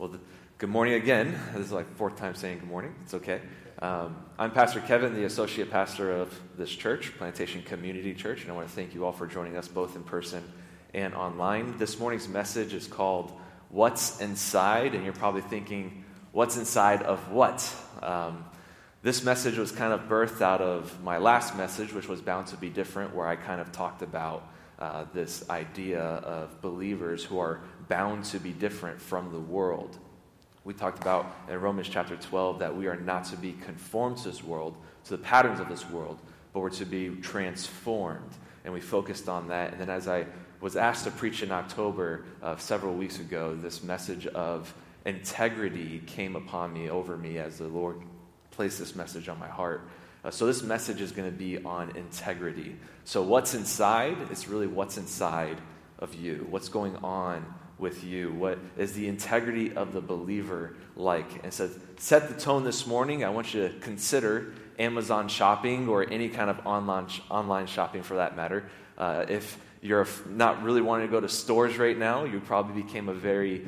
Good morning again. This is like fourth time saying good morning. It's okay. I'm Pastor Kevin, the associate pastor of this church, Plantation Community Church, and I want to thank you all for joining us both in person and online. This morning's message is called What's Inside, and you're probably thinking, what's inside of what? This message was kind of birthed out of my last message, which was Bound to Be Different, where I kind of talked about this idea of believers who are bound to be different from the world. We talked about in Romans chapter 12 that we are not to be conformed to this world, to the patterns of this world, but we're to be transformed. And we focused on that. And then as I was asked to preach in October several weeks ago, this message of integrity came upon me, over me, as the Lord placed this message on my heart. So this message is going to be on integrity. So what's inside? It's really what's inside of you. What's going on with you? What is the integrity of the believer like? And so set the tone this morning. I want you to consider Amazon shopping or any kind of online shopping for that matter. If you're not really wanting to go to stores right now, you probably became a very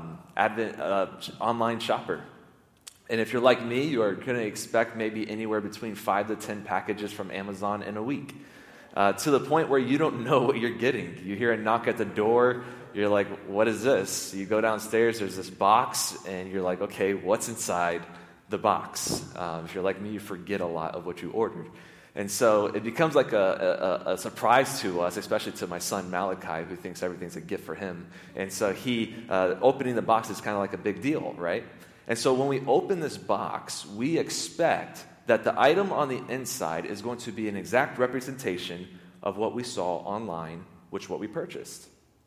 online shopper. And if you're like me, you are going to expect maybe anywhere between 5 to 10 packages from Amazon in a week. To the point where you don't know what you're getting. You hear a knock at the door, you're like, what is this? You go downstairs, there's this box, and you're like, okay, what's inside the box? If you're like me, you forget a lot of what you ordered. And so it becomes like a surprise to us, especially to my son Malachi, who thinks everything's a gift for him. And so opening the box is kind of like a big deal, right? And so when we open this box, we expect that the item on the inside is going to be an exact representation of what we saw online, which what we purchased.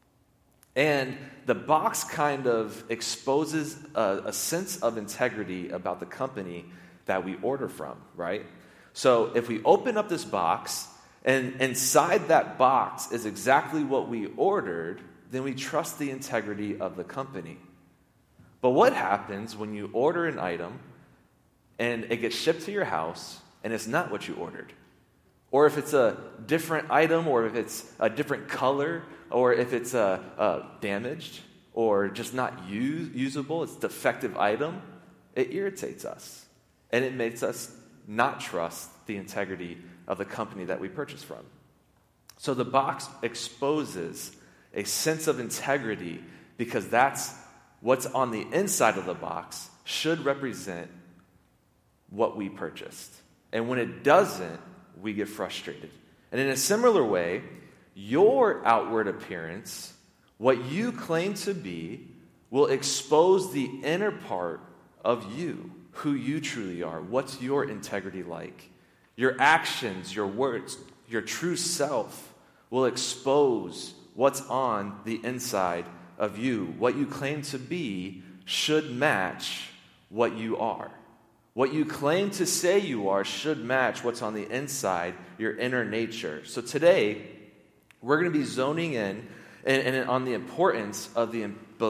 And the box kind of exposes a sense of integrity about the company that we order from, right? So if we open up this box, and inside that box is exactly what we ordered, then we trust the integrity of the company. But what happens when you order an item and it gets shipped to your house and it's not what you ordered? Or if it's a different item, or if it's a different color, or if it's damaged or just not usable, it's a defective item, it irritates us. And it makes us not trust the integrity of the company that we purchased from. So the box exposes a sense of integrity because that's what's on the inside of the box should represent what we purchased. And when it doesn't, we get frustrated. And in a similar way, your outward appearance, what you claim to be, will expose the inner part of you, who you truly are. What's your integrity like? Your actions, your words, your true self will expose what's on the inside of you. What you claim to be should match what you are. What you claim to say you are should match what's on the inside, your inner nature. So today, we're going to be zoning in and on the importance of the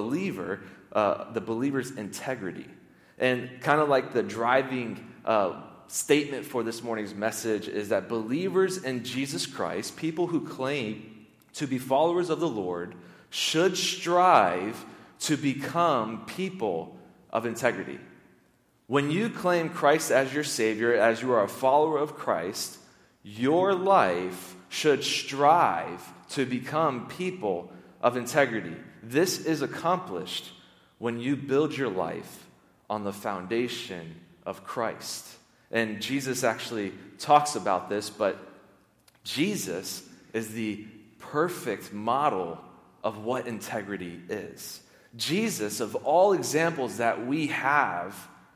believer's integrity. And kind of like the driving statement for this morning's message is that believers in Jesus Christ, people who claim to be followers of the Lord, should strive to become people of integrity. When you claim Christ as your Savior, as you are a follower of Christ, your life should strive to become people of integrity. This is accomplished when you build your life on the foundation of Christ. And Jesus actually talks about this, but Jesus is the perfect model of what integrity is. Jesus, of all examples that we have,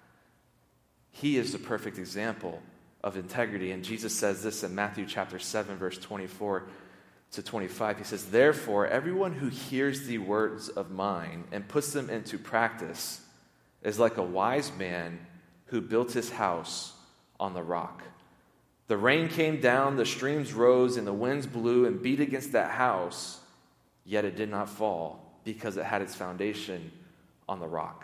he is the perfect example of integrity. And Jesus says this in Matthew chapter 7, verse 24 to 25. He says, "Therefore, everyone who hears the words of mine and puts them into practice is like a wise man who built his house on the rock. The rain came down, the streams rose, and the winds blew and beat against that house, yet it did not fall because it had its foundation on the rock."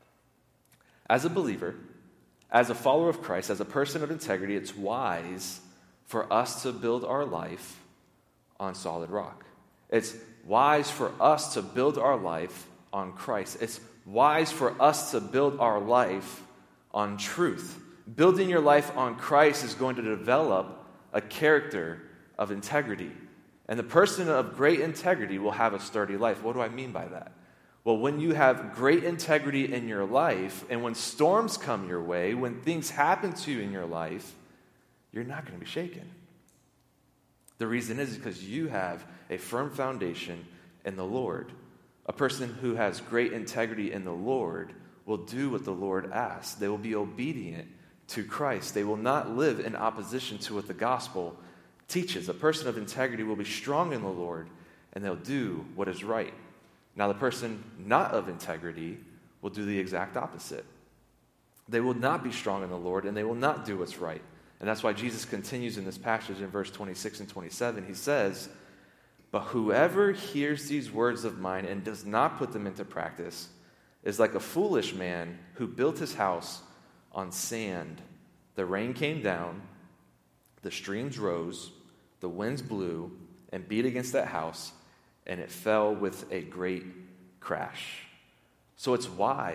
As a believer, as a follower of Christ, as a person of integrity, it's wise for us to build our life on solid rock. It's wise for us to build our life on Christ. It's wise for us to build our life on truth. Building your life on Christ is going to develop a character of integrity. And the person of great integrity will have a sturdy life. What do I mean by that? Well, when you have great integrity in your life, and when storms come your way, when things happen to you in your life, you're not going to be shaken. The reason is because you have a firm foundation in the Lord. A person who has great integrity in the Lord will do what the Lord asks. They will be obedient to Christ. They will not live in opposition to what the gospel teaches. A person of integrity will be strong in the Lord, and they'll do what is right. Now, the person not of integrity will do the exact opposite. They will not be strong in the Lord, and they will not do what's right. And that's why Jesus continues in this passage in verse 26 and 27. He says, "But whoever hears these words of mine and does not put them into practice is like a foolish man who built his house on sand. The rain came down, the streams rose, the winds blew and beat against that house, and it fell with a great crash." So it's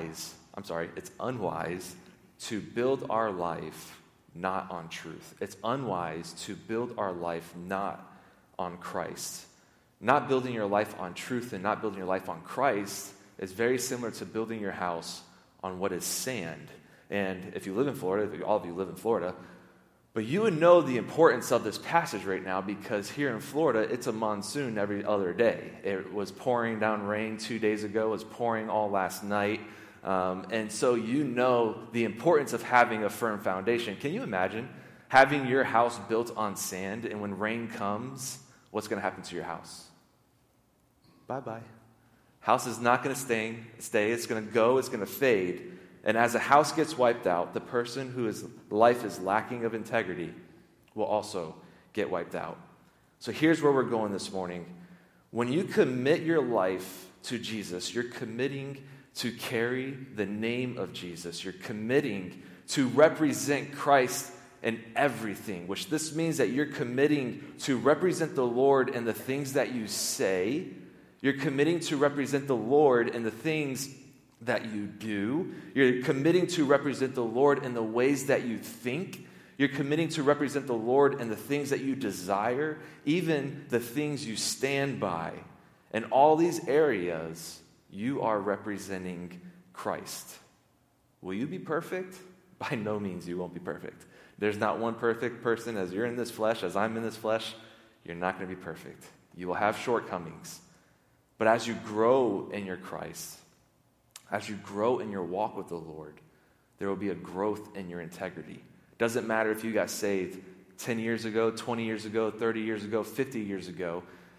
unwise to build our life not on truth. It's unwise to build our life not on Christ. Not building your life on truth and not building your life on Christ is very similar to building your house on what is sand. And if you live in Florida, all of you live in Florida, but you would know the importance of this passage right now because here in Florida, it's a monsoon every other day. It was pouring down rain 2 days ago. It was pouring all last night. And so you know the importance of having a firm foundation. Can you imagine having your house built on sand, and when rain comes, what's going to happen to your house? Bye-bye. House is not going to stay. It's going to go. It's going to fade. And as a house gets wiped out, the person whose life is lacking of integrity will also get wiped out. So here's where we're going this morning. When you commit your life to Jesus, you're committing to carry the name of Jesus. You're committing to represent Christ in everything, which this means that you're committing to represent the Lord in the things that you say. You're committing to represent the Lord in the things that you do. You're committing to represent the Lord in the ways that you think. You're committing to represent the Lord in the things that you desire, even the things you stand by. In all these areas, you are representing Christ. Will you be perfect? By no means you won't be perfect. There's not one perfect person. As you're in this flesh, as I'm in this flesh, you're not going to be perfect. You will have shortcomings. But as you grow in your Christ, as you grow in your walk with the Lord, there will be a growth in your integrity. Doesn't matter if you got saved 10 years ago, 20 years ago, 30 years ago, 50 years ago,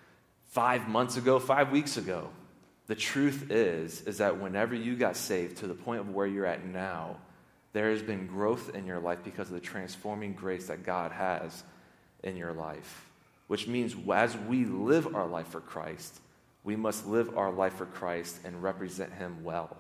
5 months ago, 5 weeks ago. The truth is that whenever you got saved to the point of where you're at now, there has been growth in your life because of the transforming grace that God has in your life. Which means as we live our life for Christ, we must live our life for Christ and represent Him well.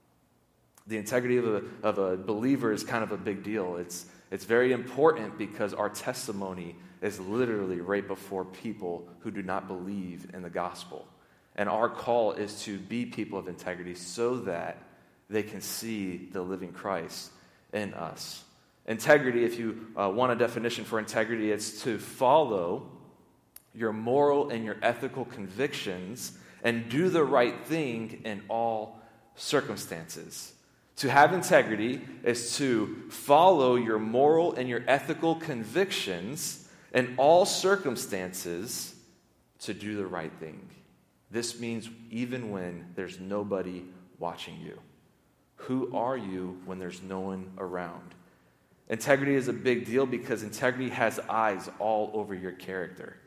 The integrity of a believer is kind of a big deal. It's very important because our testimony is literally right before people who do not believe in the gospel. And our call is to be people of integrity so that they can see the living Christ in us. Integrity, if you want a definition for integrity, it's to follow your moral and your ethical convictions and do the right thing in all circumstances. To have integrity is to follow your moral and your ethical convictions in all circumstances to do the right thing. This means even when there's nobody watching you. Who are you when there's no one around? Integrity is a big deal because integrity has eyes all over your character.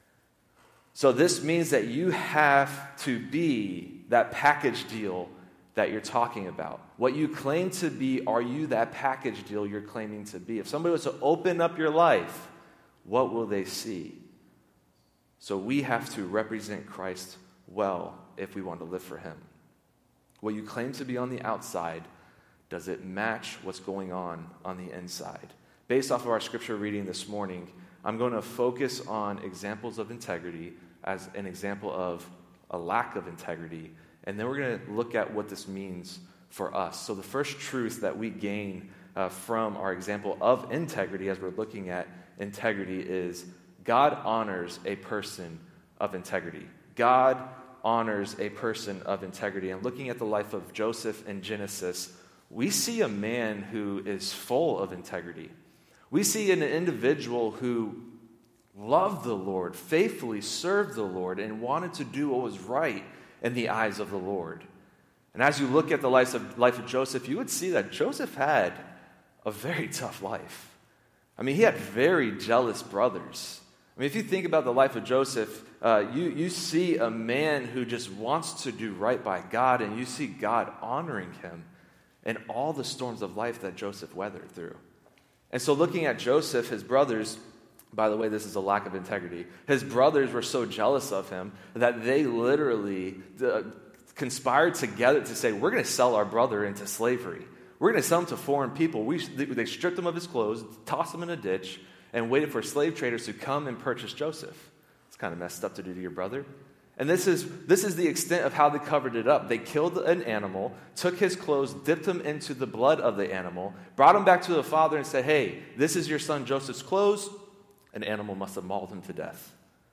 So this means that you have to be that package deal that you're talking about. What you claim to be, are you that package deal you're claiming to be? If somebody was to open up your life, what will they see? So we have to represent Christ well if we want to live for Him. What you claim to be on the outside, does it match what's going on the inside? Based off of our scripture reading this morning, I'm going to focus on examples of integrity as an example of a lack of integrity And then we're going to look at what this means for us. So the first truth that we gain from our example of integrity as we're looking at integrity is God honors a person of integrity. God honors a person of integrity. And looking at the life of Joseph in Genesis, we see a man who is full of integrity. We see an individual who loved the Lord, faithfully served the Lord, and wanted to do what was right in the eyes of the Lord. And as you look at the life of Joseph, you would see that Joseph had a very tough life. I mean, he had very jealous brothers. I mean, if you think about the life of Joseph, you see a man who just wants to do right by God, and you see God honoring him in all the storms of life that Joseph weathered through. And so looking at Joseph, his brothers, by the way, this is a lack of integrity. His brothers were so jealous of him that they literally conspired together to say, we're going to sell our brother into slavery. We're going to sell him to foreign people. They stripped him of his clothes, tossed him in a ditch, and waited for slave traders to come and purchase Joseph. It's kind of messed up to do to your brother. And this is the extent of how they covered it up. They killed an animal, took his clothes, dipped him into the blood of the animal, brought him back to the father and said, hey, this is your son Joseph's clothes. An animal must have mauled him to death.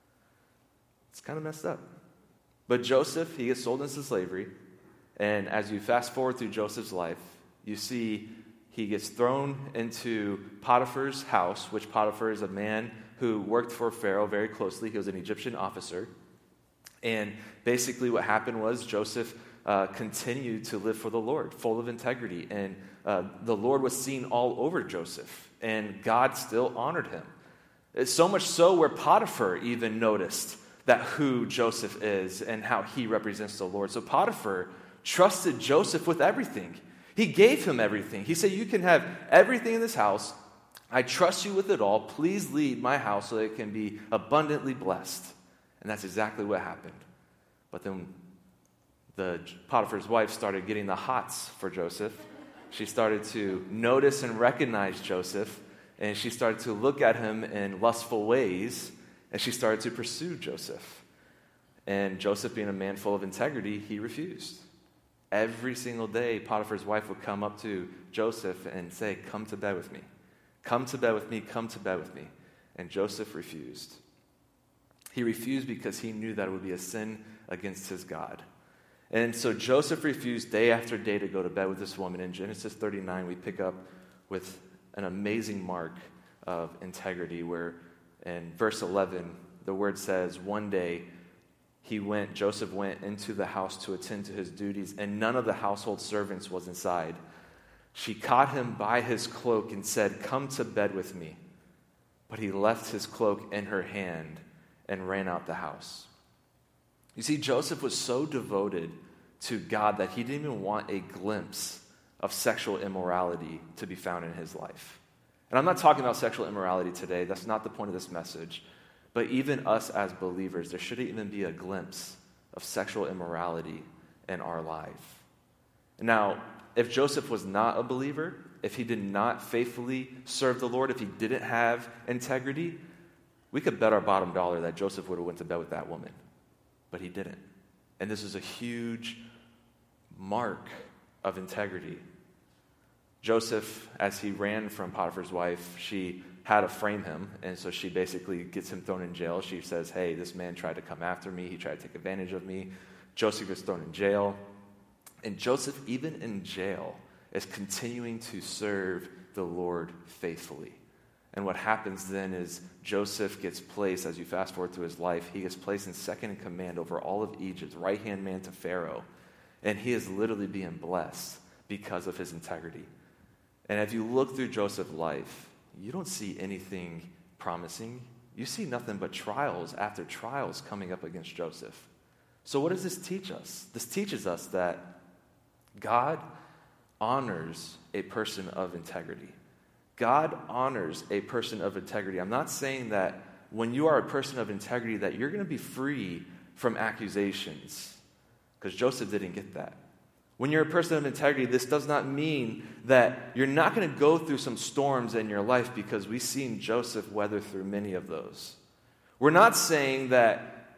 It's kind of messed up. But Joseph, he gets sold into slavery. And as you fast forward through Joseph's life, you see he gets thrown into Potiphar's house, which Potiphar is a man who worked for Pharaoh very closely. He was an Egyptian officer. And basically what happened was Joseph continued to live for the Lord, full of integrity. And the Lord was seen all over Joseph. And God still honored him. It's so much so where Potiphar even noticed that who Joseph is and how he represents the Lord. So Potiphar trusted Joseph with everything. He gave him everything. He said, you can have everything in this house. I trust you with it all. Please lead my house so that it can be abundantly blessed. And that's exactly what happened. But then Potiphar's wife started getting the hots for Joseph. She started to notice and recognize Joseph. And she started to look at him in lustful ways, and she started to pursue Joseph. And Joseph, being a man full of integrity, he refused. Every single day, Potiphar's wife would come up to Joseph and say, come to bed with me. Come to bed with me, come to bed with me. And Joseph refused. He refused because he knew that it would be a sin against his God. And so Joseph refused day after day to go to bed with this woman. In Genesis 39, we pick up with an amazing mark of integrity where in verse 11, the word says, one day Joseph went into the house to attend to his duties, and none of the household servants was inside. She caught him by his cloak and said, come to bed with me. But he left his cloak in her hand and ran out the house. You see, Joseph was so devoted to God that he didn't even want a glimpse of sexual immorality to be found in his life. And I'm not talking about sexual immorality today. That's not the point of this message. But even us as believers, there shouldn't even be a glimpse of sexual immorality in our life. Now, if Joseph was not a believer, if he did not faithfully serve the Lord, if he didn't have integrity, we could bet our bottom dollar that Joseph would have went to bed with that woman. But he didn't. And this is a huge mark of integrity. Joseph, as he ran from Potiphar's wife, she had to frame him, and so she basically gets him thrown in jail. She says, hey, this man tried to come after me. He tried to take advantage of me. Joseph is thrown in jail. And Joseph, even in jail, is continuing to serve the Lord faithfully. And what happens then is Joseph gets placed, as you fast forward through his life, he gets placed in second in command over all of Egypt, right-hand man to Pharaoh. And he is literally being blessed because of his integrity. And if you look through Joseph's life, you don't see anything promising. You see nothing but trials after trials coming up against Joseph. So what does this teach us? This teaches us that God honors a person of integrity. God honors a person of integrity. I'm not saying that when you are a person of integrity that you're going to be free from accusations, because Joseph didn't get that. When you're a person of integrity, this does not mean that you're not going to go through some storms in your life, because we've seen Joseph weather through many of those. We're not saying that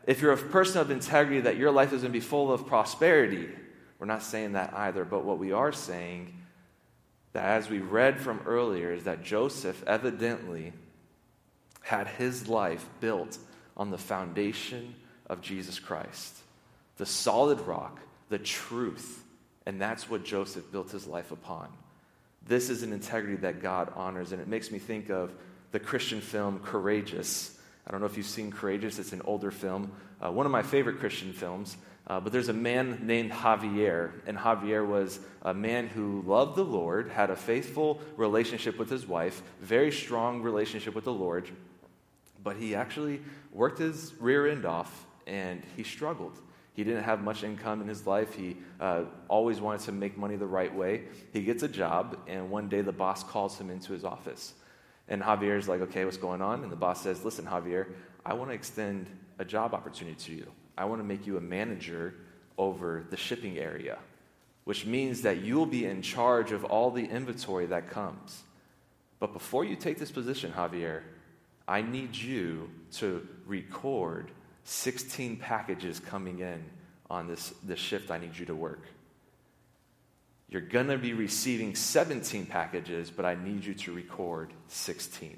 if you're a person of integrity, that your life is going to be full of prosperity. We're not saying that either, but what we are saying, that as we read from earlier, is that Joseph evidently had his life built on the foundation of Jesus Christ, the solid rock, the truth, and that's what Joseph built his life upon. This is an integrity that God honors, and it makes me think of the Christian film Courageous. I don't know if you've seen Courageous. It's an older film, one of my favorite Christian films. But there's a man named Javier, and Javier was a man who loved the Lord, had a faithful relationship with his wife, very strong relationship with the Lord, but he actually worked his rear end off, and he struggled. He didn't have much income in his life. He always wanted to make money the right way. He gets a job, and one day the boss calls him into his office. And Javier's like, okay, what's going on? And the boss says, listen, Javier, I want to extend a job opportunity to you. I want to make you a manager over the shipping area, which means that you'll be in charge of all the inventory that comes. But before you take this position, Javier, I need you to record 16 packages coming in on this shift I need you to work. You're going to be receiving 17 packages, but I need you to record 16.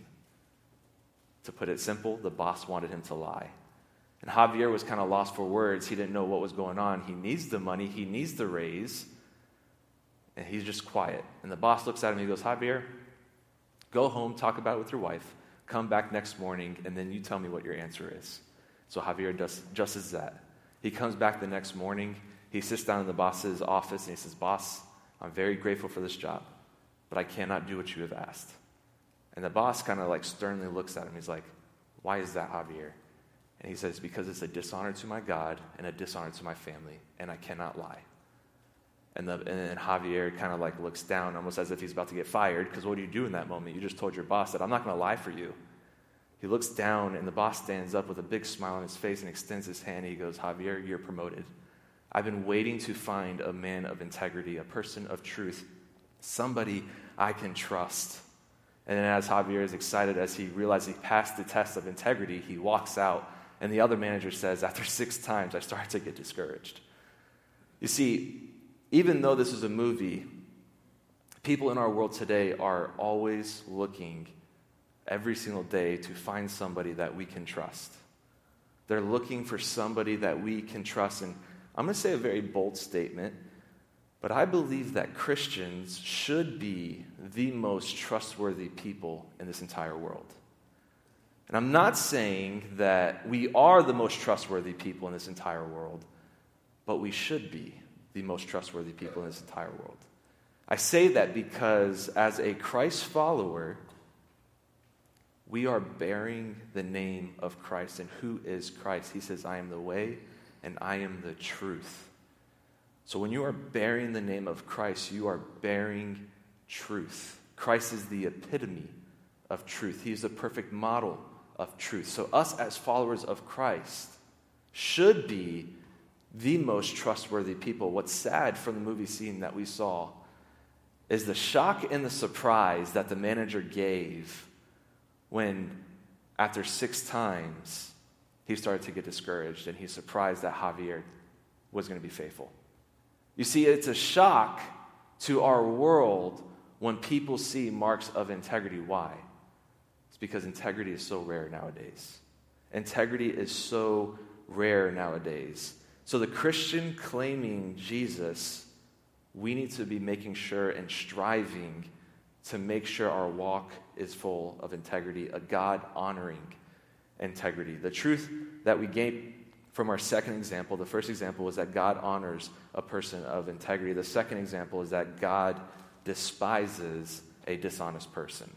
To put it simple, the boss wanted him to lie. And Javier was kind of lost for words. He didn't know what was going on. He needs the money. He needs the raise. And he's just quiet. And the boss looks at him and he goes, Javier, go home, talk about it with your wife. Come back next morning, and then you tell me what your answer is. So Javier does just as that. He comes back the next morning. He sits down in the boss's office, and he says, Boss, I'm very grateful for this job, but I cannot do what you have asked. And the boss kind of like sternly looks at him. He's like, why is that, Javier? And he says, because it's a dishonor to my God and a dishonor to my family, and I cannot lie. And then Javier kind of like looks down, almost as if he's about to get fired, because what do you do in that moment? You just told your boss that I'm not going to lie for you. He looks down, and the boss stands up with a big smile on his face and extends his hand. And he goes, Javier, you're promoted. I've been waiting to find a man of integrity, a person of truth, somebody I can trust. And then as Javier is excited, as he realizes he passed the test of integrity, he walks out. And the other manager says, after 6 times, I started to get discouraged. You see, even though this is a movie, people in our world today are always looking every single day to find somebody that we can trust. They're looking for somebody that we can trust. And I'm going to say a very bold statement, but I believe that Christians should be the most trustworthy people in this entire world. And I'm not saying that we are the most trustworthy people in this entire world, but we should be the most trustworthy people in this entire world. I say that because as a Christ follower, we are bearing the name of Christ. And who is Christ? He says, I am the way and I am the truth. So when you are bearing the name of Christ, you are bearing truth. Christ is the epitome of truth. He is the perfect model of truth. So us as followers of Christ should be the most trustworthy people. What's sad from the movie scene that we saw is the shock and the surprise that the manager gave when, after 6 times, he started to get discouraged, and he's surprised that Javier was going to be faithful. You see, it's a shock to our world when people see marks of integrity. Why? It's because integrity is so rare nowadays. Integrity is so rare nowadays. So the Christian claiming Jesus, we need to be making sure and striving to make sure our walk is full of integrity, a God-honoring integrity. The truth that we gain from our second example, the first example was that God honors a person of integrity. The second example is that God despises a dishonest person.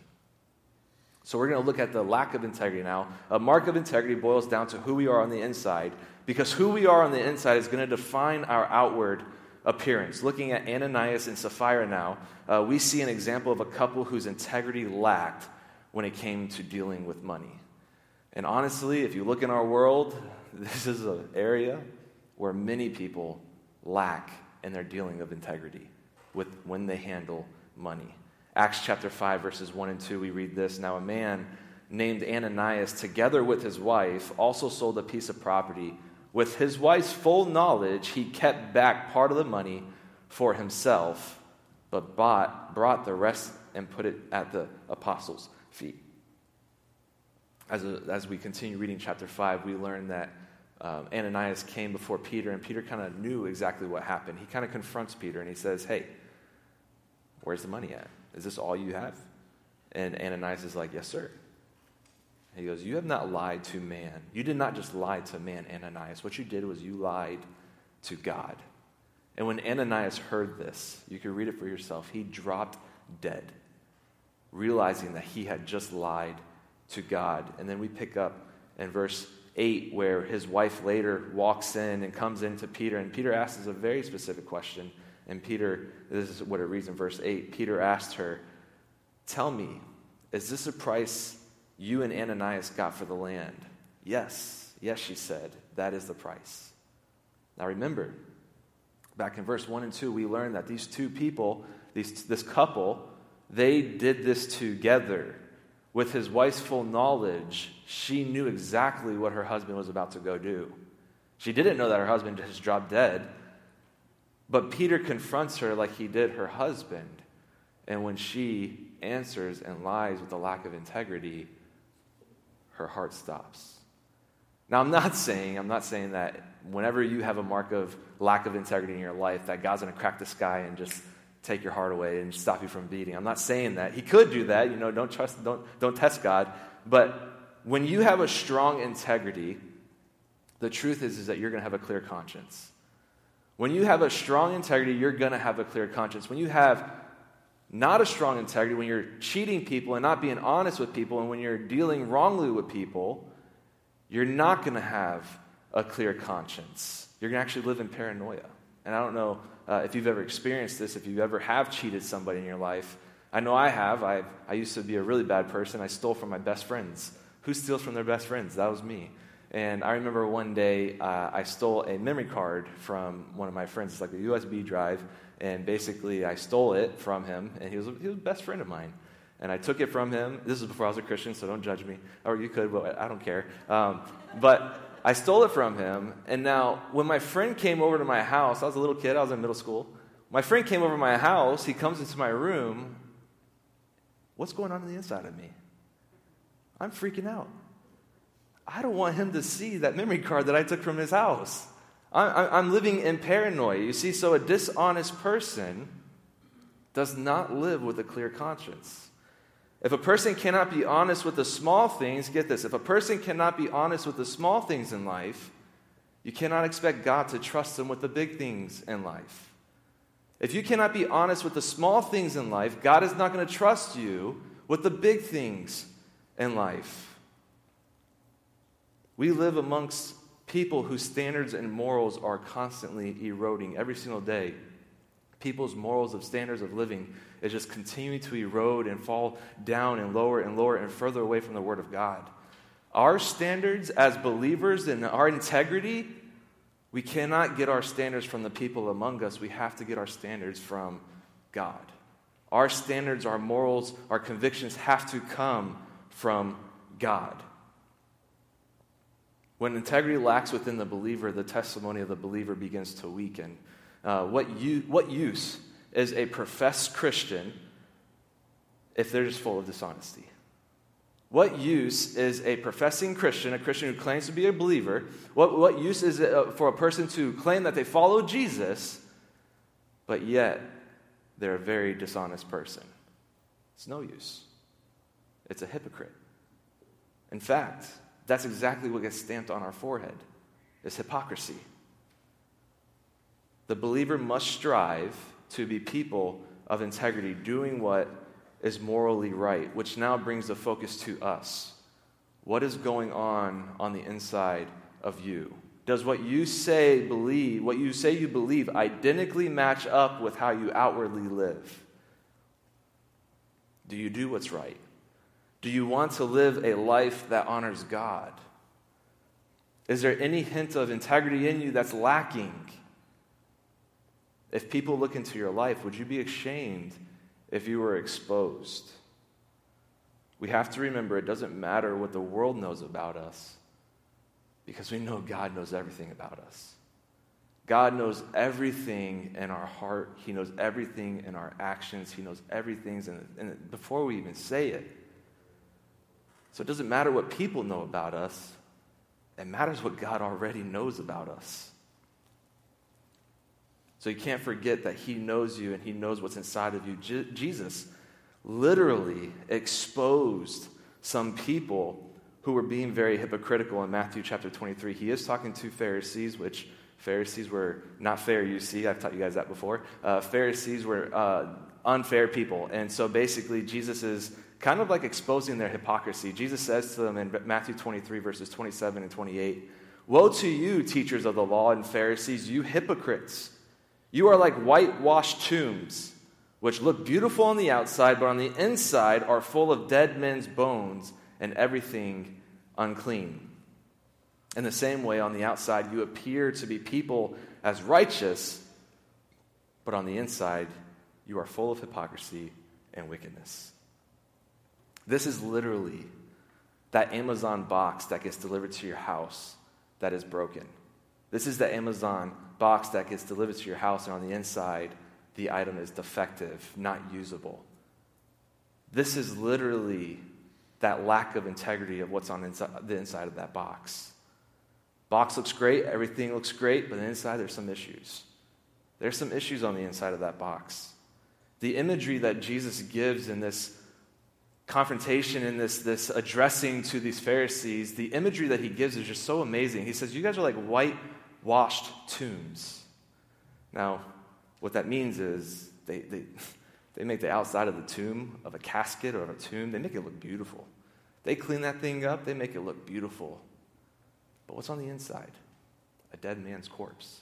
So we're going to look at the lack of integrity now. A mark of integrity boils down to who we are on the inside, because who we are on the inside is going to define our outward appearance. Looking at Ananias and Sapphira now, we see an example of a couple whose integrity lacked when it came to dealing with money. And honestly, if you look in our world, this is an area where many people lack in their dealing of integrity with when they handle money. Acts chapter 5, verses 1 and 2, we read this. Now a man named Ananias, together with his wife, also sold a piece of property. With his wife's full knowledge, he kept back part of the money for himself, but brought the rest and put it at the apostles' feet. As we continue reading chapter 5, we learn that Ananias came before Peter, and Peter kind of knew exactly what happened. He kind of confronts Peter, and he says, hey, where's the money at? Is this all you have? And Ananias is like, yes, sir. He goes, you have not lied to man. You did not just lie to man, Ananias. What you did was you lied to God. And when Ananias heard this, you can read it for yourself, he dropped dead, realizing that he had just lied to God. And then we pick up in verse 8 where his wife later walks in and comes into Peter, and Peter asks a very specific question. And Peter, this is what it reads in verse 8, Peter asked her, tell me, is this a price you and Ananias got for the land? Yes, she said, that is the price. Now remember, back in verse 1 and 2, we learned that these two people, this couple, they did this together. With his wife's full knowledge, she knew exactly what her husband was about to go do. She didn't know that her husband just dropped dead, but Peter confronts her like he did her husband. And when she answers and lies with a lack of integrity, her heart stops. Now, I'm not saying that whenever you have a mark of lack of integrity in your life, that God's going to crack the sky and just take your heart away and stop you from beating. I'm not saying that. He could do that. Don't test God. But when you have a strong integrity, the truth is that you're going to have a clear conscience. When you have a strong integrity, you're going to have a clear conscience. When you have not a strong integrity, when you're cheating people and not being honest with people, and when you're dealing wrongly with people, you're not going to have a clear conscience. You're going to actually live in paranoia. And I don't know if you've ever experienced this, if you ever have cheated somebody in your life. I know I have. I used to be a really bad person. I stole from my best friends. Who steals from their best friends? That was me. And I remember one day I stole a memory card from one of my friends. It's like a USB drive. And basically I stole it from him. And he was a best friend of mine. And I took it from him. This is before I was a Christian, so don't judge me. Or you could, but I don't care. But I stole it from him, and now when my friend came over to my house, I was a little kid, I was in middle school. My friend came over to my house, he comes into my room. What's going on the inside of me? I'm freaking out. I don't want him to see that memory card that I took from his house. I'm living in paranoia. You see, so a dishonest person does not live with a clear conscience. If a person cannot be honest with the small things, get this, if a person cannot be honest with the small things in life, you cannot expect God to trust them with the big things in life. If you cannot be honest with the small things in life, God is not going to trust you with the big things in life. We live amongst people whose standards and morals are constantly eroding every single day. People's morals of standards of living is just continuing to erode and fall down and lower and further away from the Word of God. Our standards as believers and our integrity, we cannot get our standards from the people among us. We have to get our standards from God. Our standards, our morals, our convictions have to come from God. When integrity lacks within the believer, the testimony of the believer begins to weaken. What use is a professed Christian if they're just full of dishonesty? What use is a professing Christian, a Christian who claims to be a believer, what use is it for a person to claim that they follow Jesus, but yet they're a very dishonest person? It's no use. It's a hypocrite. In fact, that's exactly what gets stamped on our forehead, is hypocrisy. The believer must strive to be people of integrity, doing what is morally right, which now brings the focus to us. What is going on the inside of you? Does what you say you believe, identically match up with how you outwardly live? Do you do what's right? Do you want to live a life that honors God? Is there any hint of integrity in you that's lacking? If people look into your life, would you be ashamed if you were exposed? we have to remember it doesn't matter what the world knows about us, because we know God knows everything about us. God knows everything in our heart. He knows everything in our actions. He knows everything and before we even say it. So it doesn't matter what people know about us. It matters what God already knows about us. So you can't forget that he knows you and he knows what's inside of you. Jesus literally exposed some people who were being very hypocritical in Matthew chapter 23. He is talking to Pharisees, which Pharisees were not fair, you see. I've taught you guys that before. Pharisees were unfair people. And so basically Jesus is kind of like exposing their hypocrisy. Jesus says to them in Matthew 23, verses 27 and 28, "Woe to you, teachers of the law and Pharisees, you hypocrites! You are like whitewashed tombs, which look beautiful on the outside, but on the inside are full of dead men's bones and everything unclean. In the same way, on the outside, you appear to be people as righteous, but on the inside, you are full of hypocrisy and wickedness." This is literally that Amazon box that gets delivered to your house that is broken. This is the Amazon box that gets delivered to your house, and on the inside, the item is defective, not usable. This is literally that lack of integrity of what's on the inside of that box. Box looks great, everything looks great, but inside there's some issues. There's some issues on the inside of that box. The imagery that Jesus gives in this confrontation, in this addressing to these Pharisees, the imagery that he gives is just so amazing. He says, you guys are like whitewashed tombs. Now, what that means is they make the outside of the tomb, of a casket or of a tomb, they make it look beautiful. They clean that thing up, they make it look beautiful. But what's on the inside? A dead man's corpse,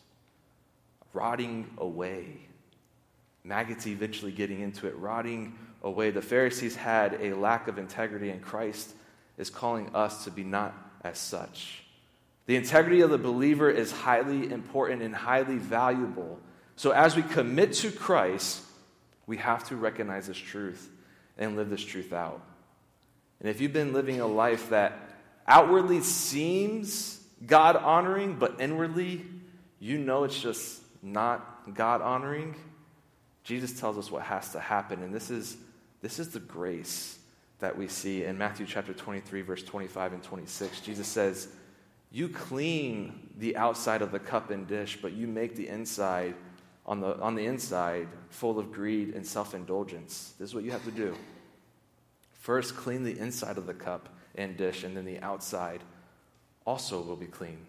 rotting away. Maggots eventually getting into it, rotting away. The Pharisees had a lack of integrity, and Christ is calling us to be not as such. The integrity of the believer is highly important and highly valuable. So as we commit to Christ, we have to recognize this truth and live this truth out. And if you've been living a life that outwardly seems God-honoring, but inwardly you know it's just not God-honoring, Jesus tells us what has to happen. And this is the grace that we see in Matthew chapter 23, verse 25 and 26. Jesus says, you clean the outside of the cup and dish, but you make the inside, on the inside, full of greed and self-indulgence. This is what you have to do. First, clean the inside of the cup and dish, and then the outside also will be clean.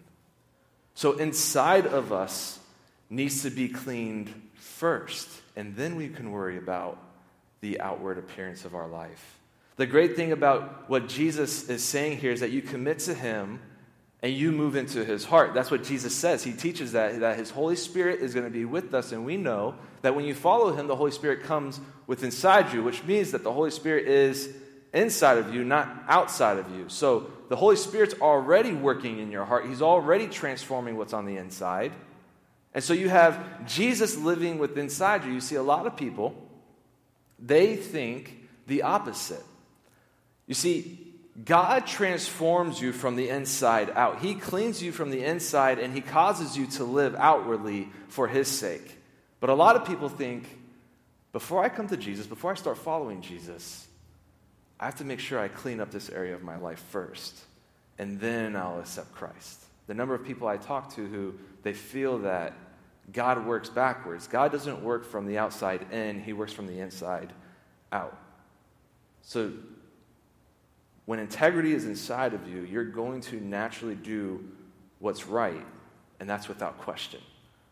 So inside of us needs to be cleaned first, and then we can worry about the outward appearance of our life. The great thing about what Jesus is saying here is that you commit to him and you move into his heart. That's what Jesus says. He teaches that his Holy Spirit is going to be with us, and we know that when you follow him, the Holy Spirit comes with inside you, which means that the Holy Spirit is inside of you, not outside of you. So the Holy Spirit's already working in your heart. He's already transforming what's on the inside. And so you have Jesus living within inside you. You see, a lot of people, they think the opposite. You see, God transforms you from the inside out. He cleans you from the inside, and he causes you to live outwardly for his sake. But a lot of people think, before I come to Jesus, before I start following Jesus, I have to make sure I clean up this area of my life first, and then I'll accept Christ. The number of people I talk to who they feel that God works backwards. God doesn't work from the outside in, he works from the inside out. So when integrity is inside of you, you're going to naturally do what's right, and that's without question.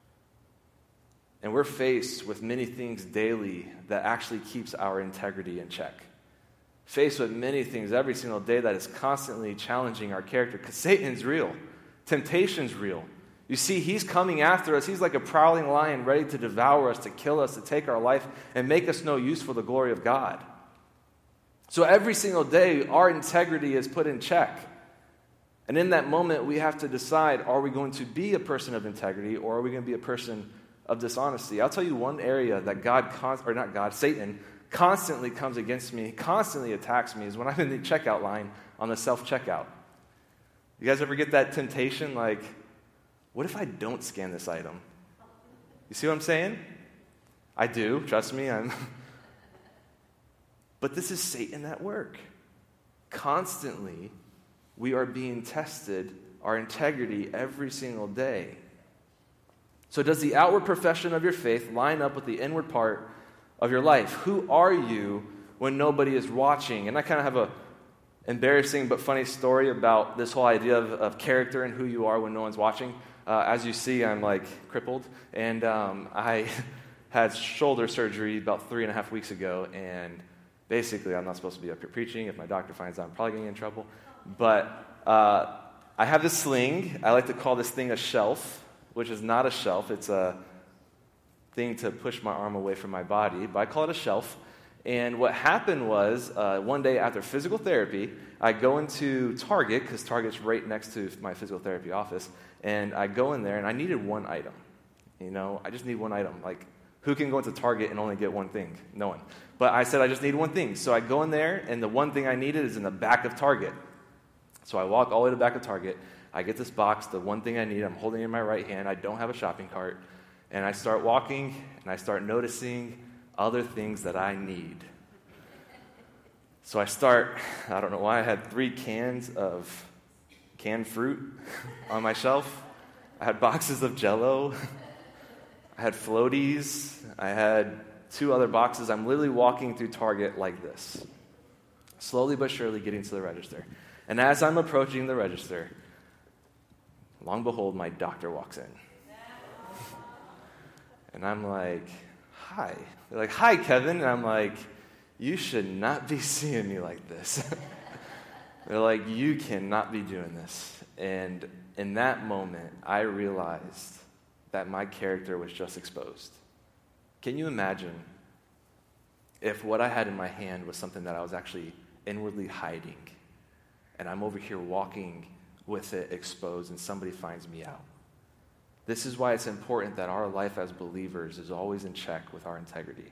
And we're faced with many things daily that actually keeps our integrity in check. Faced with many things every single day that is constantly challenging our character, because Satan's real. Temptation's real. You see, he's coming after us. He's like a prowling lion ready to devour us, to kill us, to take our life, and make us no use for the glory of God. So every single day, our integrity is put in check. And in that moment, we have to decide, are we going to be a person of integrity, or are we going to be a person of dishonesty? I'll tell you one area that Satan constantly comes against me, constantly attacks me, is when I'm in the checkout line on the self-checkout. You guys ever get that temptation, like, what if I don't scan this item? You see what I'm saying? I do, trust me. But this is Satan at work. Constantly, we are being tested, our integrity, every single day. So does the outward profession of your faith line up with the inward part of your life? Who are you when nobody is watching? And I kind of have a embarrassing but funny story about this whole idea of character and who you are when no one's watching. As you see, I'm crippled, and I had shoulder surgery about 3.5 weeks ago, and basically I'm not supposed to be up here preaching. If my doctor finds out, I'm probably going to get in trouble. But I have this sling. I like to call this thing a shelf, which is not a shelf. It's a thing to push my arm away from my body, but I call it a shelf. And what happened was, one day after physical therapy, I go into Target, because Target's right next to my physical therapy office, and I go in there, and I needed one item. I just need one item. Who can go into Target and only get one thing? No one. But I said I just need one thing. So I go in there, and the one thing I needed is in the back of Target. So I walk all the way to the back of Target. I get this box, the one thing I need. I'm holding it in my right hand. I don't have a shopping cart. And I start walking, and I start noticing other things that I need. So I don't know why, I had 3 cans of canned fruit on my shelf. I had boxes of Jell-O. I had floaties. I had 2 other boxes. I'm literally walking through Target like this, slowly but surely getting to the register. And as I'm approaching the register, lo and behold, my doctor walks in. And I'm like, hi. They're like, hi, Kevin. And I'm like, you should not be seeing me like this. They're like, you cannot be doing this. And in that moment, I realized that my character was just exposed. Can you imagine if what I had in my hand was something that I was actually inwardly hiding, and I'm over here walking with it exposed, and somebody finds me out? This is why it's important that our life as believers is always in check with our integrity.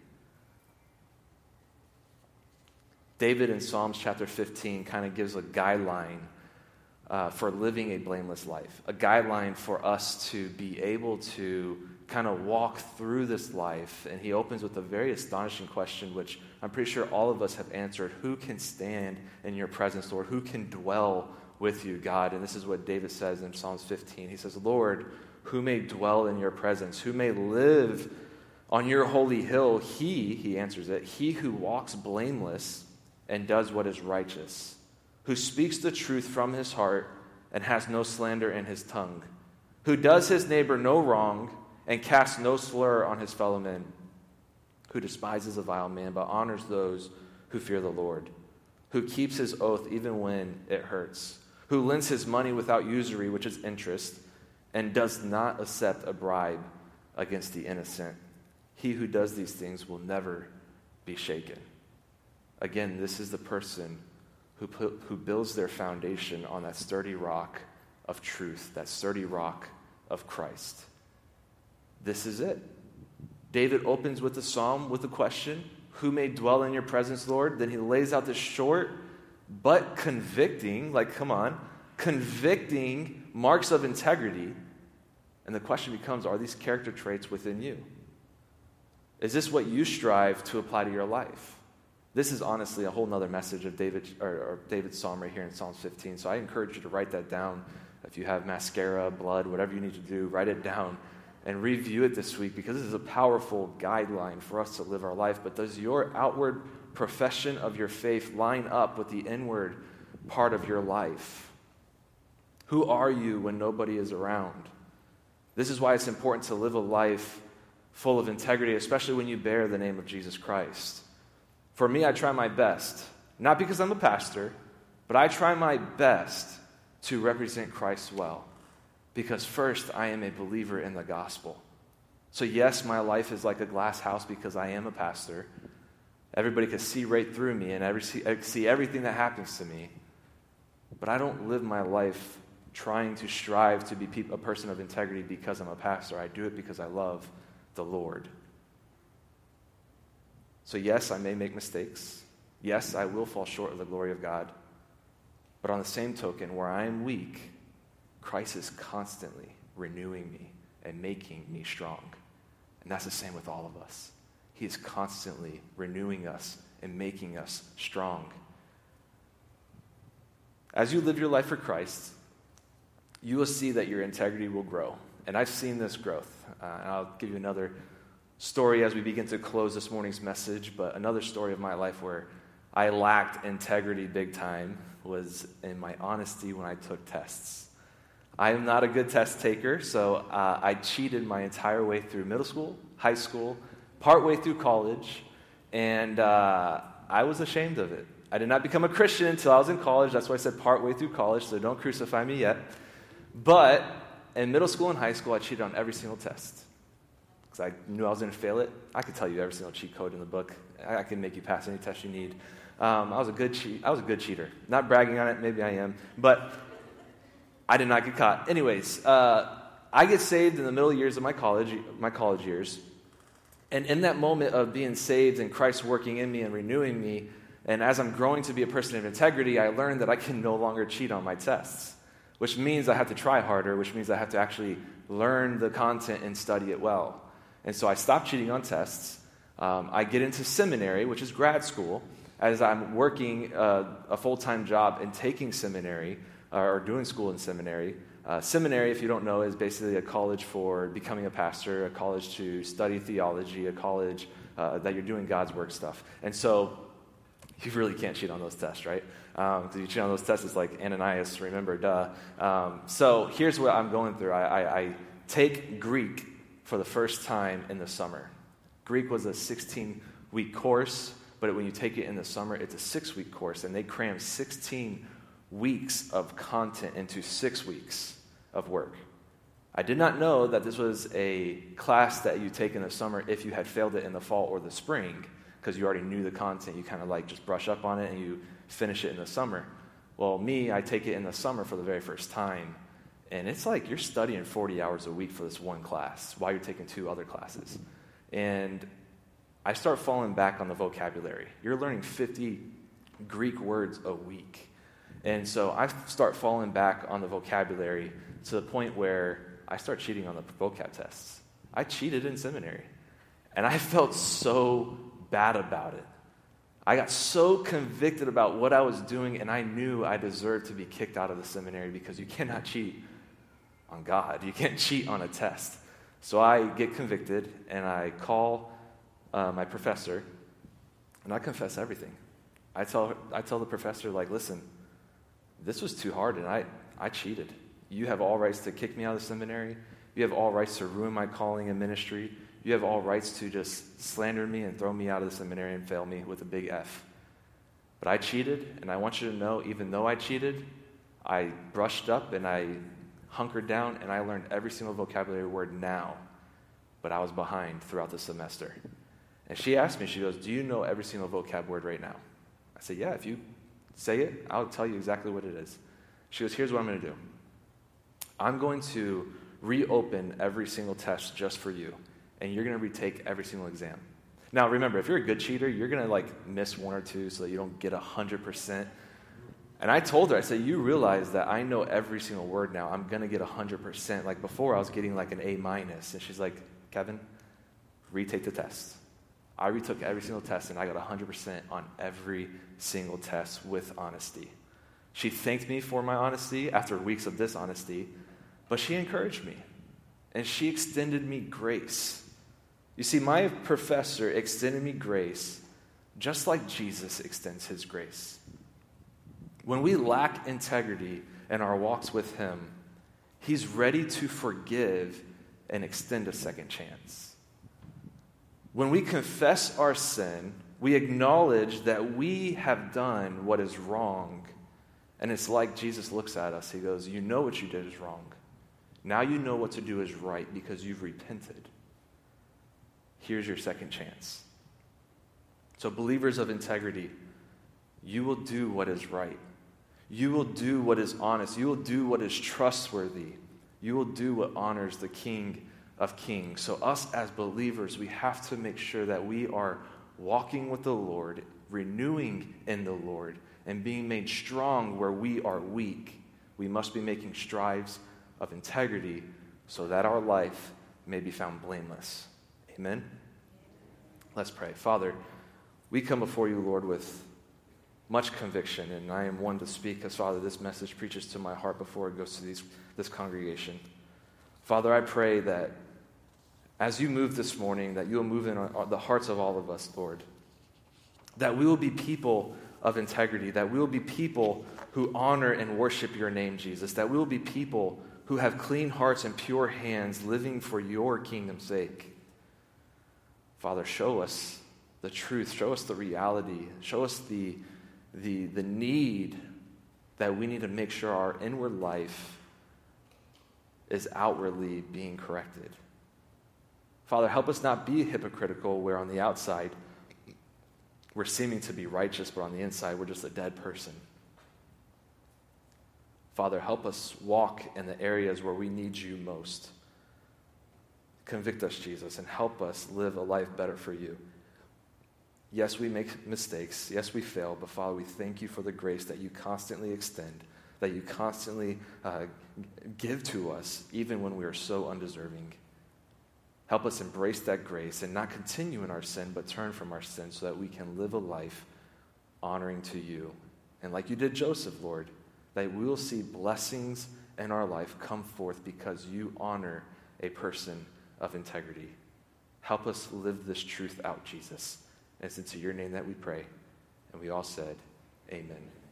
David in Psalms chapter 15 kind of gives a guideline for living a blameless life, a guideline for us to be able to kind of walk through this life. And he opens with a very astonishing question, which I'm pretty sure all of us have answered. Who can stand in your presence, Lord? Who can dwell with you, God? And this is what David says in Psalms 15. He says, Lord, who may dwell in your presence? Who may live on your holy hill? He answers it, he who walks blameless and does what is righteous, who speaks the truth from his heart and has no slander in his tongue, who does his neighbor no wrong and casts no slur on his fellow men, who despises a vile man but honors those who fear the Lord, who keeps his oath even when it hurts, who lends his money without usury, which is interest, and does not accept a bribe against the innocent. He who does these things will never be shaken. Again, this is the person who builds their foundation on that sturdy rock of truth, that sturdy rock of Christ. This is it. David opens with the psalm with the question, who may dwell in your presence, Lord? Then he lays out this short but convicting, convicting marks of integrity. And the question becomes, are these character traits within you? Is this what you strive to apply to your life? This is honestly a whole nother message of David's psalm right here in Psalms 15. So I encourage you to write that down. If you have mascara, blood, whatever you need to do, write it down and review it this week, because this is a powerful guideline for us to live our life. But does your outward profession of your faith line up with the inward part of your life? Who are you when nobody is around? This is why it's important to live a life full of integrity, especially when you bear the name of Jesus Christ. For me, I try my best, not because I'm a pastor, but I try my best to represent Christ well. Because first, I am a believer in the gospel. So yes, my life is like a glass house because I am a pastor. Everybody can see right through me and see everything that happens to me. But I don't live my life trying to strive to be a person of integrity because I'm a pastor. I do it because I love the Lord. So yes, I may make mistakes. Yes, I will fall short of the glory of God. But on the same token, where I am weak, Christ is constantly renewing me and making me strong. And that's the same with all of us. He is constantly renewing us and making us strong. As you live your life for Christ, you will see that your integrity will grow. And I've seen this growth. And I'll give you another story as we begin to close this morning's message, but another story of my life where I lacked integrity big time was in my honesty when I took tests. I am not a good test taker, so I cheated my entire way through middle school, high school, partway through college, and I was ashamed of it. I did not become a Christian until I was in college. That's why I said partway through college, so don't crucify me yet. But in middle school and high school, I cheated on every single test because I knew I was going to fail it. I could tell you every single cheat code in the book. I can make you pass any test you need. I was a good cheater. Not bragging on it, maybe I am, but I did not get caught. Anyways, I get saved in the middle years of my college years, and in that moment of being saved and Christ working in me and renewing me, and as I'm growing to be a person of integrity, I learned that I can no longer cheat on my tests, which means I have to try harder, which means I have to actually learn the content and study it well. And so I stopped cheating on tests. I get into seminary, which is grad school, as I'm working a full-time job and taking seminary, or doing school in seminary. Seminary, if you don't know, is basically a college for becoming a pastor, a college to study theology, a college that you're doing God's work stuff. And so you really can't cheat on those tests, right? Because you cheat on those tests, it's like Ananias, remember, duh. So here's what I'm going through. I take Greek for the first time in the summer. Greek was a 16-week course, but when you take it in the summer, it's a 6-week course, and they cram 16 weeks of content into 6 weeks of work. I did not know that this was a class that you take in the summer if you had failed it in the fall or the spring, because you already knew the content. You kind of like just brush up on it and you finish it in the summer. Well, I take it in the summer for the very first time, and it's like you're studying 40 hours a week for this one class while you're taking 2 other classes. And I start falling back on the vocabulary. You're learning 50 Greek words a week. And so I start falling back on the vocabulary to the point where I start cheating on the vocab tests. I cheated in seminary. And I felt so bad about it. I got so convicted about what I was doing, and I knew I deserved to be kicked out of the seminary because you cannot cheat on God. You can't cheat on a test. So I get convicted, and I call my professor, and I confess everything. I tell the professor, like, listen, this was too hard, and I cheated. You have all rights to kick me out of the seminary. You have all rights to ruin my calling and ministry. You have all rights to just slander me and throw me out of the seminary and fail me with a big F. But I cheated, and I want you to know, even though I cheated, I brushed up and I hunkered down, and I learned every single vocabulary word now. But I was behind throughout the semester. And she asked me, she goes, do you know every single vocab word right now? I said, yeah, if you say it, I'll tell you exactly what it is. She goes, here's what I'm going to do. I'm going to reopen every single test just for you, and you're going to retake every single exam. Now, remember, if you're a good cheater, you're going to miss 1 or 2 so that you don't get 100%. And I told her, I said, you realize that I know every single word now. I'm going to get 100%. Like before, I was getting an A-. And she's like, Kevin, retake the test. I retook every single test, and I got 100% on every single test with honesty. She thanked me for my honesty after weeks of dishonesty, but she encouraged me, and she extended me grace. You see, my professor extended me grace just like Jesus extends his grace. When we lack integrity in our walks with him, he's ready to forgive and extend a second chance. When we confess our sin, we acknowledge that we have done what is wrong. And it's like Jesus looks at us. He goes, you know what you did is wrong. Now you know what to do is right because you've repented. Here's your second chance. So believers of integrity, you will do what is right. You will do what is honest. You will do what is trustworthy. You will do what honors the King of Kings. So us as believers, we have to make sure that we are walking with the Lord, renewing in the Lord, and being made strong where we are weak. We must be making strides of integrity so that our life may be found blameless. Amen? Let's pray. Father, we come before you, Lord, with much conviction, and I am one to speak because, Father, this message preaches to my heart before it goes to this congregation. Father, I pray that as you move this morning, that you will move in the hearts of all of us, Lord, that we will be people of integrity, that we will be people who honor and worship your name, Jesus, that we will be people who have clean hearts and pure hands living for your kingdom's sake. Father, show us the truth, show us the reality, show us the need that we need to make sure our inward life is outwardly being corrected. Father, help us not be hypocritical where on the outside we're seeming to be righteous, but on the inside we're just a dead person. Father, help us walk in the areas where we need you most. Convict us, Jesus, and help us live a life better for you. Yes, we make mistakes. Yes, we fail. But Father, we thank you for the grace that you constantly extend, that you constantly give to us, even when we are so undeserving. Help us embrace that grace and not continue in our sin, but turn from our sin so that we can live a life honoring to you. And like you did Joseph, Lord, that we will see blessings in our life come forth because you honor a person of integrity. Help us live this truth out, Jesus. And it's into your name that we pray. And we all said, amen.